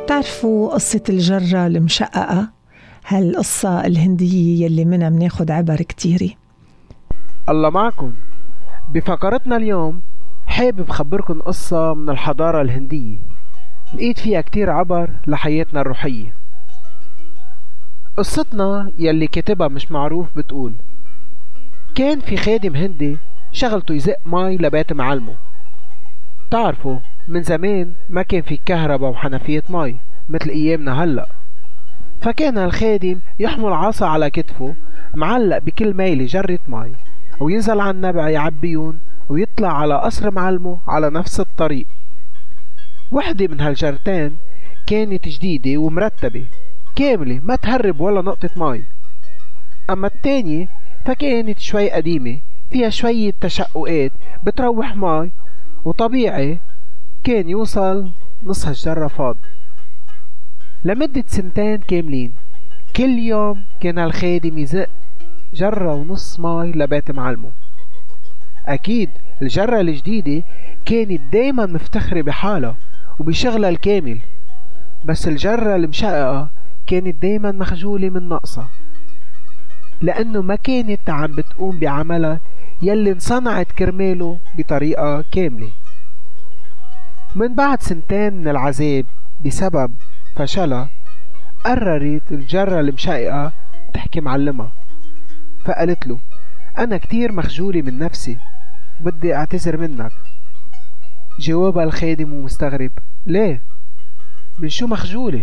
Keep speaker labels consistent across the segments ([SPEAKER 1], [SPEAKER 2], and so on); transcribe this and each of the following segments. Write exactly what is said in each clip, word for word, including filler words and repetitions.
[SPEAKER 1] بتعرفوا قصة الجرة المشققة؟ هالقصة الهندية يلي منها مناخد عبر كتيري.
[SPEAKER 2] الله معكم. بفقرتنا اليوم حابب خبركن قصة من الحضارة الهندية لقيت فيها كتير عبر لحياتنا الروحية. قصتنا يلي كاتبها مش معروف بتقول: كان في خادم هندي شغلته يزق مي لبيت معلمه. تعرفوا من زمان ما كان في كهرباء وحنفية مي مثل ايامنا هلأ، فكان الخادم يحمل عصا على كتفه معلق بكل ميلة جرة مي، وينزل على النبع يعبيون ويطلع على قصر معلمه على نفس الطريق. وحدة من هالجرتين كانت جديدة ومرتبة كاملة ما تهرب ولا نقطة مي، أما التانية فكانت شوي قديمة فيها شوية تشققات بتروح مي، وطبيعي كان يوصل نص هالجرة فاضي. لمدة سنتين كاملين كل يوم كان الخادم يزق جرة ونص مي لبيت معلمه. أكيد الجرة الجديدة كانت دايما مفتخرة بحالها وبشغلها الكامل، بس الجرة المشققة كانت دايما مخجولة من نقصها لأنه ما كانت عم بتقوم بعملها يلي انصنعت كرماله بطريقة كاملة. من بعد سنتين من العذاب بسبب فشلها قررت الجرة المشققة تحكي معلمها، فقالت له: أنا كتير مخجولة من نفسي بدي أعتذر منك. جوابها الخادم ومستغرب: ليه؟ من شو مخجولة؟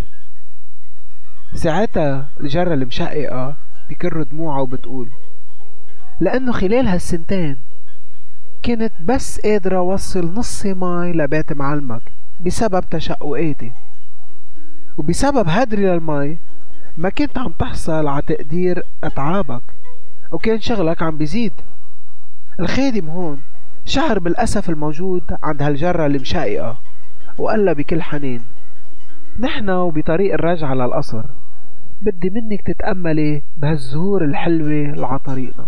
[SPEAKER 2] ساعتها الجرة المشققة بكر دموعها وبتقول: لأنه خلال هالسنتين كنت بس قادرة أوصل نص مي لبيت معلمك بسبب تشققاتي، وبسبب هدري للمي ما كنت عم تحصل على تقدير أتعابك وكان شغلك عم بيزيد. الخادم هون شعر بالأسف الموجود عند هالجرة المشققة وقال لها بكل حنين: نحن وبطريق الرجعة للقصر بدي منك تتأملي بهالزهور الحلوة العطريقنا.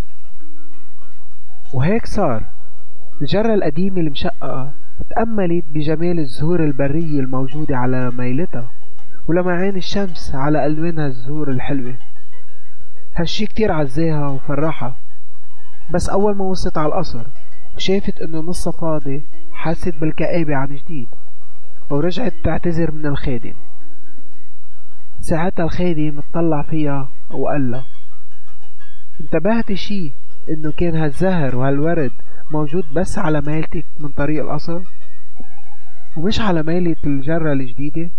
[SPEAKER 2] وهيك صار. الجرة القديمة المشققة تأملت بجمال الزهور البرية الموجودة على ميلتها ولمعان الشمس على ألوانها الزهور الحلوة. هالشي كتير عزاها وفرحها، بس أول ما وصلت على القصر وشافت إنه نصها فاضي حست بالكآبة عن جديد ورجعت تعتذر من الخادم. ساعتها الخادم اطلع فيها وقال لها: انتبهت شي إنه كان هالزهر وهالورد موجود بس على ميلتك من طريق القصر ومش على ميلة الجرة الجديدة؟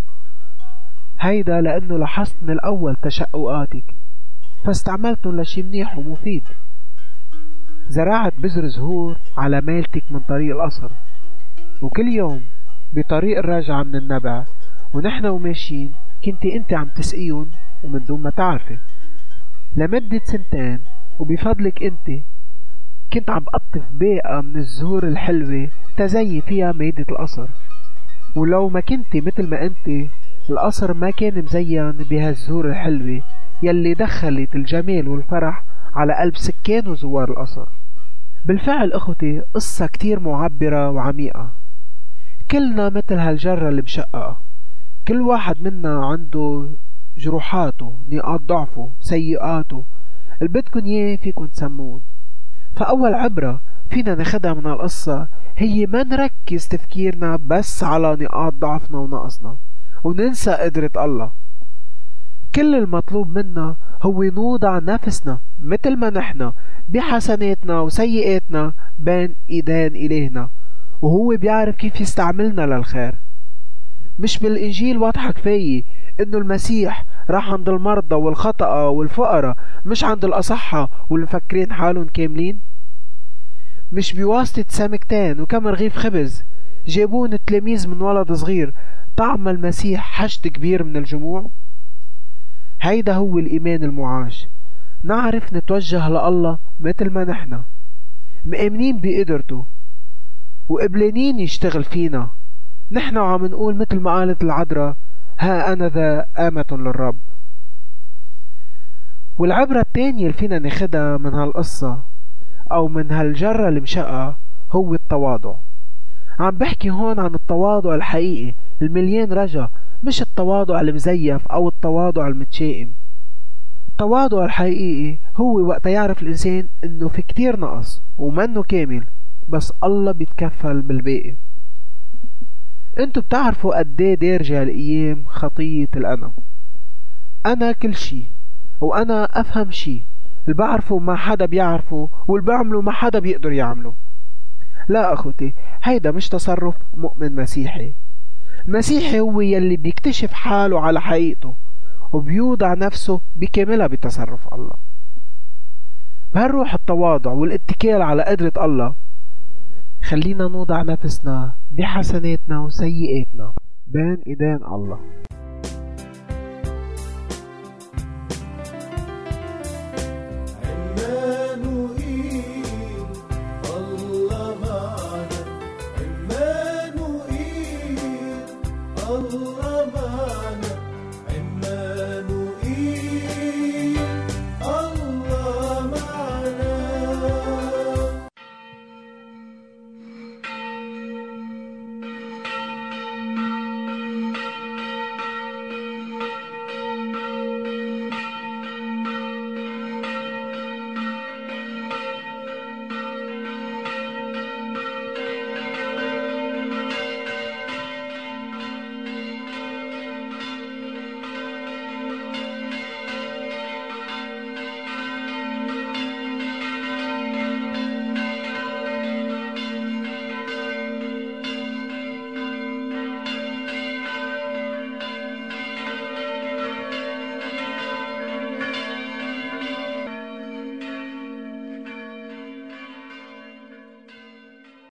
[SPEAKER 2] هيدا لأنه لاحظت من الأول تشققاتك فاستعملتن لشي منيح ومفيد. زرعت بذر زهور على ميلتك من طريق القصر، وكل يوم بطريق الراجعة من النبع ونحن وماشيين كنتي انت عم تسقيون ومن دون ما تعرفي. لمدة سنتين وبفضلك انت كنت عم بقطف باقة من الزهور الحلوة تزي فيها ميدة القصر، ولو ما كنتي مثل ما انت القصر ما كان مزين بهالزهور الحلوة يلي دخلت الجمال والفرح على قلب سكان وزوار القصر. بالفعل اخوتي قصة كتير معبرة وعميقة. كلنا مثل هالجرة المشققة، كل واحد منا عنده جروحاته، نقاط ضعفه، سيئاته اللي بدكن اياه فيكن تسمون. فأول عبرة فينا ناخدها من القصة هي ما نركز تفكيرنا بس على نقاط ضعفنا ونقصنا وننسى قدرة الله. كل المطلوب منا هو نوضع نفسنا مثل ما نحن بحسناتنا وسيئاتنا بين ايدين إلهنا، وهو بيعرف كيف يستعملنا للخير. مش بالإنجيل واضحة كفاية إنه المسيح راح عند المرضى والخطأ والفقراء مش عند الأصحة والمفكرين حالهم كاملين؟ مش بواسطة سمكتين وكم رغيف خبز جابون التلاميذ من ولد صغير طعم المسيح حشد كبير من الجموع؟ هيدا هو الإيمان المعاش. نعرف نتوجه لله مثل ما نحن مآمنين بقدرته وقبلانين يشتغل فينا. نحن وعم نقول مثل ما قالت العذراء: ها أنا ذا آمة للرب. والعبرة التانية اللي فينا ناخدها من هالقصة أو من هالجرة المشقة هو التواضع. عم بحكي هون عن التواضع الحقيقي المليان رجا مش التواضع المزيف أو التواضع المتشائم. التواضع الحقيقي هو وقت يعرف الإنسان إنه في كتير نقص ومنه كامل، بس الله بيتكفل بالباقي. انتوا بتعرفوا قديه دارجة هالأيام خطية الأنا. أنا كل شي، وأنا أفهم شي، اللي بعرفه ما حدا بيعرفه، واللي بعمله ما حدا بيقدر يعمله. لا أخوتي، هيدا مش تصرف مؤمن مسيحي. المسيحي هو يلي بيكتشف حاله على حقيقته وبيوضع نفسه بكاملها بتصرف الله. بهالروح التواضع والاتكال على قدرة الله خلينا نوضع نفسنا بحسناتنا وسيئاتنا بين ايدين الله.
[SPEAKER 3] الله معنا، عمانوئيل